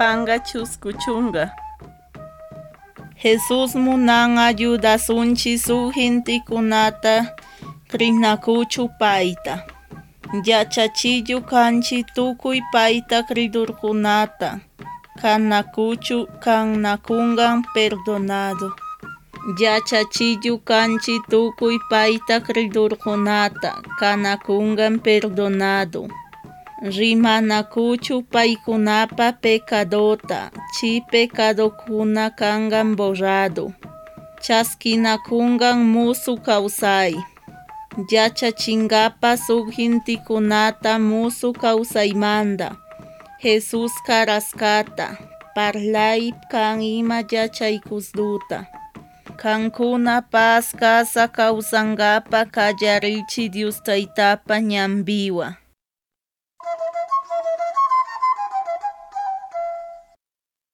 panga chuskuchunga. Jesús munan ayudasunchi su gentikunata krinakuchu paita. Yachachillu kanchi tukuy paita kridurkunata. Kanakuchu kannakungan perdonado. Yachachillu kanchi tukuy paita kridurkunata. Kanakungan perdonado. Rimanakuchu paikunapa pecadota. Chi pecadokuna kangan borrado. Chaskinakungan musu kausay. Yachachingapa sughintikunata musu kausaymanda. Jesús karaskata. Parlay kan ima yachaykusduta. Kankuna paz kasa kausangapa kallarichi Dios taytapa ñambiwa.